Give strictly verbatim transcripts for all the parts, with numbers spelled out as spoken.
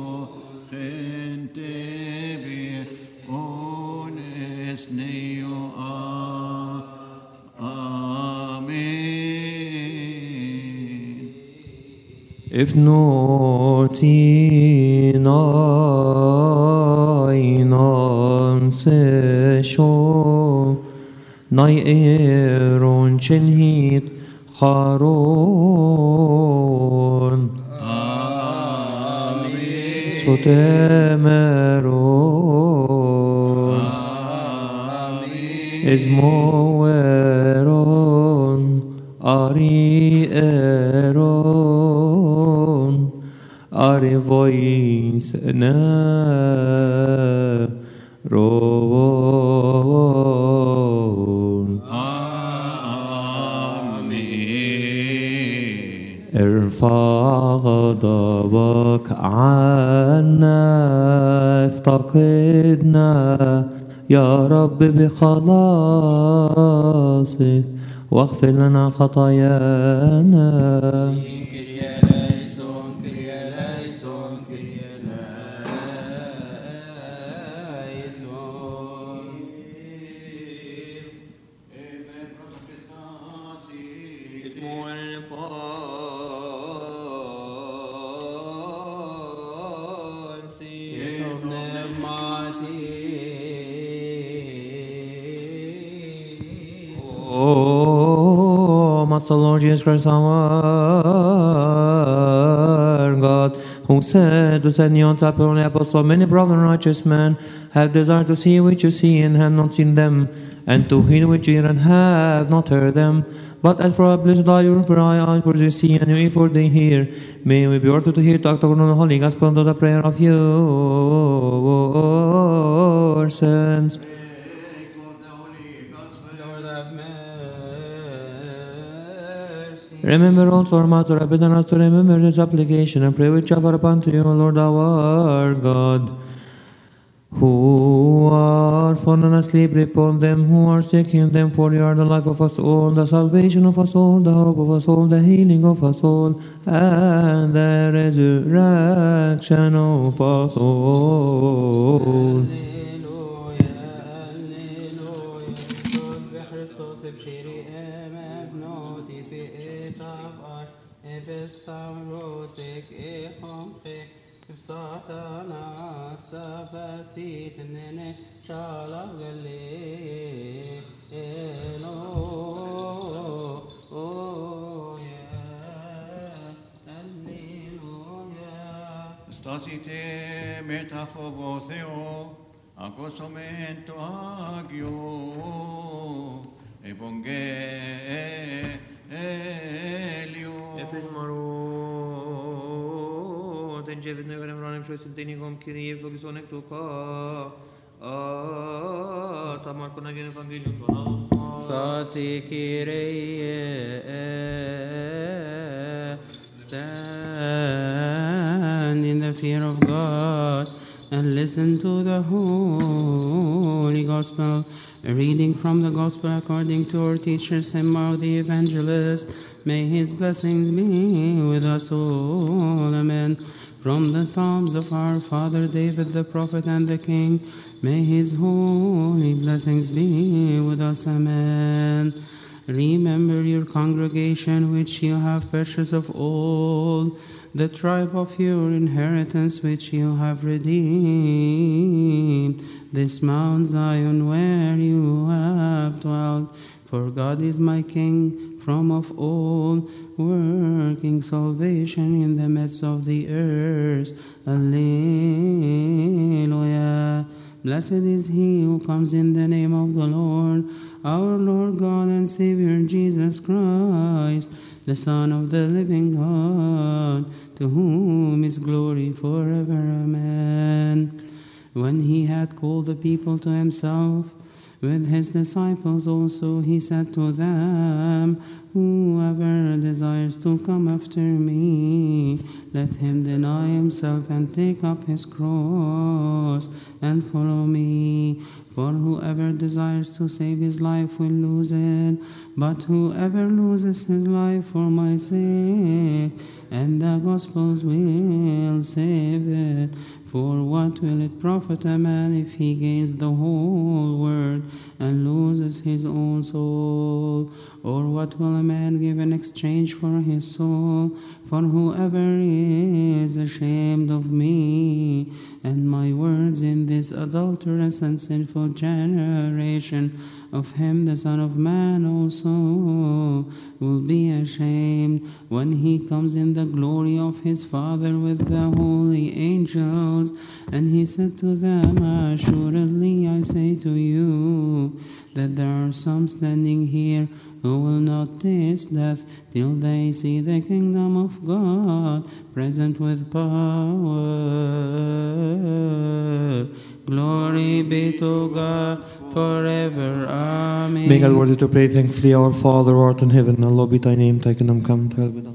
If noti nainan se sho nai eron chenhit charon sotemeron ezmoeron ari eron ari voice na ron ارفع غضبك عنا افتقدنا يا رب بخلاصك واغفر لنا خطايانا. The Lord Jesus Christ our God, who said to send you on top of the apostle, many brave and righteous men have desired to see which you see and have not seen them, and to hear which you hear and have not heard them. But as for our blessed are your eyes for they see and your ears for they hear. May we be ordered to hear to act according to the holy gospel and to the prayer of your sons. Remember also our Master, forbidden us to remember this application and pray which offer upon to you, Lord our God, who are fallen asleep, upon them who are sick, heal them, for you are the life of us all, the salvation of us all, the hope of us all, the healing of us all, and the resurrection of us all. Στάσιτε μετά φόβο Θεό, ακούσομεν το Άγιο Ευαγγέλιο. Εφησμαρό, την τζεβιτ νεύρε μράνεμ σωίσιν την ηγόμ Κύριε ευλογησόν εκ του κα, τα Μάρκον Αγίον Ευαγγέλιον Πανάδος. Στάσι Κύριε, stand in the fear of God and listen to the Holy Gospel. A reading from the Gospel according to our teacher Saint Mark the Evangelist. May his blessings be with us all. Amen. From the Psalms of our father David the prophet and the King, may his holy blessings be with us. Amen. Remember your congregation which you have purchased of all, the tribe of your inheritance which you have redeemed, this Mount Zion where you have dwelt. For God is my King from of old, working salvation in the midst of the earth. Alleluia. Blessed is he who comes in the name of the Lord, our Lord God and Savior Jesus Christ, the Son of the living God, to whom is glory forever. Amen. When he had called the people to himself, with his disciples also he said to them, whoever desires to come after me, let him deny himself and take up his cross and follow me. For whoever desires to save his life will lose it, but whoever loses his life for my sake and the Gospels will save it. For what will it profit a man if he gains the whole world and loses his own soul? Or what will a man give in exchange for his soul? For whoever is ashamed of me and my words in this adulterous and sinful generation, of him the Son of Man also will be ashamed when he comes in the glory of his Father with the holy angels. And he said to them, assuredly I say to you, that there are some standing here who will not taste death till they see the kingdom of God present with power. Glory be to God forever. Amen. Make us worthy to pray thankfully, Our Father who art in heaven, hallowed be thy name, thy kingdom come, thy will be done.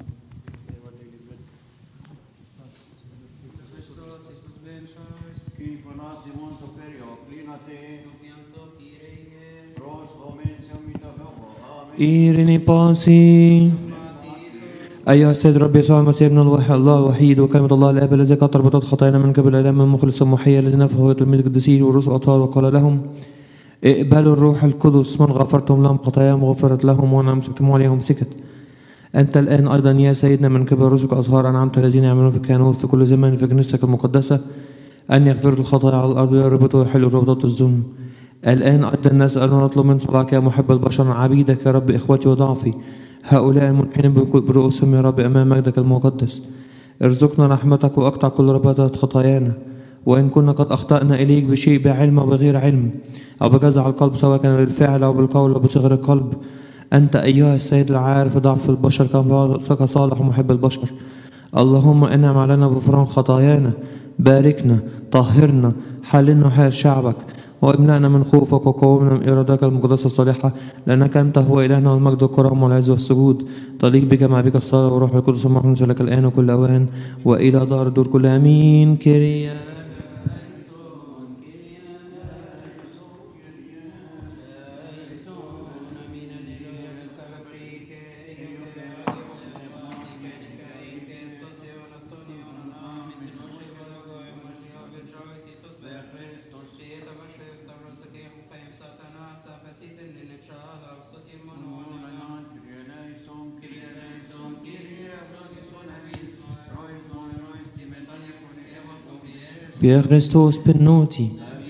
إيرني باسي أيها السيد رب يسوع المسيح ابن الوحيد الله الوحيد وكلمة الله الآب الذي قد تربطت خطايانا من قبل الآلام المخلص المحيي الذي نفخه تلميذ القديسين والرسل الأطهار وقال لهم اقبلوا الروح القدس من غفرتم لهم خطاياهم غفرت لهم وأن أمسكتم عليهم سكت. أنت الآن أيضا يا سيدنا من قبل رسلك الأطهار أنعمت الذين يعملون في الكهنوت في كل زمان في كنيستك المقدسة أن يغفروا الخطايا على الأرض ويربطوا ويحلوا ربطات الظلم. الآن أيضا نسأل ونطلب من صلاحك يا محب البشر عبيدك يا رب إخوتي وضعفي هؤلاء المنحنين برؤوسهم يا رب أمام مجدك المقدس. ارزقنا رحمتك وأقطع كل رباطات خطايانا، وإن كنا قد أخطأنا إليك بشيء بعلم أو بغير علم أو بجزع القلب سواء كان بالفعل أو بالقول أو بصغر القلب، أنت أيها السيد العارف ضعف البشر كما صالح ومحب البشر. اللهم انعم علينا بغفران خطايانا، باركنا، طهرنا، حللنا حال شعبك، واملأنا من خوفك وقومنا من إرادتك المقدسة الصالحة، لأنك أنت هو إلهنا والمجد والكرم والعز والسجود. تليق بك مع بك الصلاة والروح القدس المحمود لك الآن وكل أوان وإلى دار الدور كل آمين. كريا Via Christus benoti.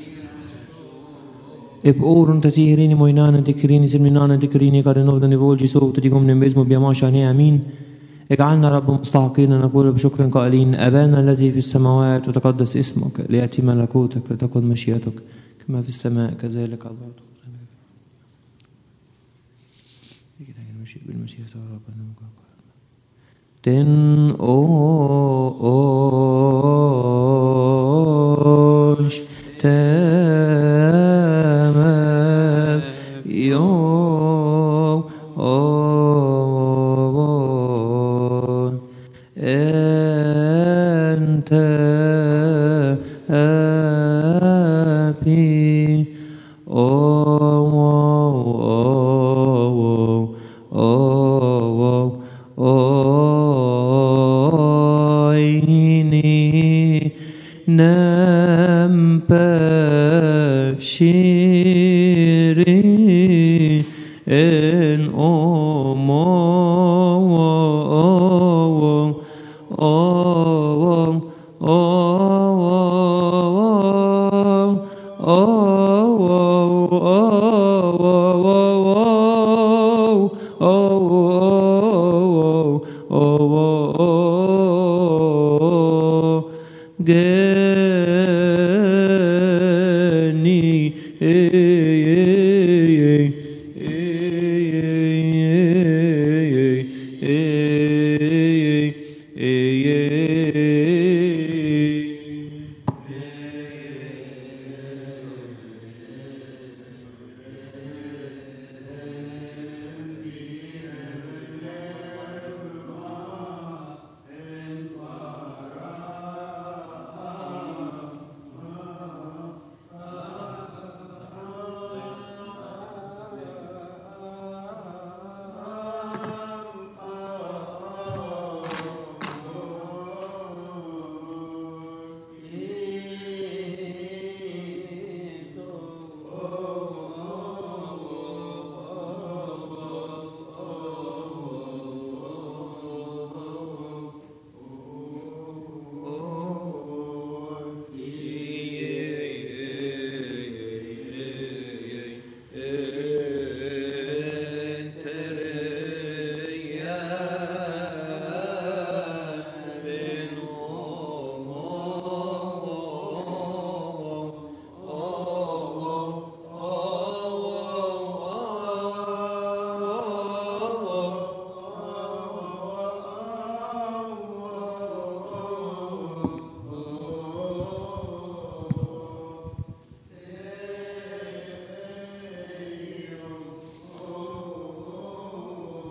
Eb orun tatirini moinana dikirini seminana dikirini karenovda nivolgi صوت ديكم نمزم بيماشاني امين. اجعلنا رب مستحقين نقول بشكر قائلين أبانا الذي في السماوات وتقدس اسمك ليأتي ملكوتك لتكن مشيئتك كما في السماء كذلك على الأرض. بالمشيئة ربنا تن أوش تمام يوم أوش أنت أبي شيرين إن أمو أو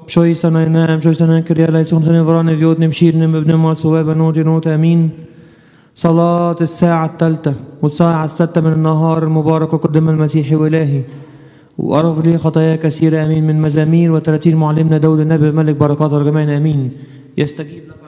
شوي سنة ينام شوي سنة كريا لا يسون سنة فراني فيوت نمشير نم ابن ما سوابا نوتي نوت أمين. صلاة الساعة الثالثة والساعة الستة من النهار المبارك قدام المسيح والهي وأرف لي خطايا كثيرة أمين من مزامير وتراتيل معلمنا داود النبي الملك بركاته رجمعنا أمين. يستجيب لك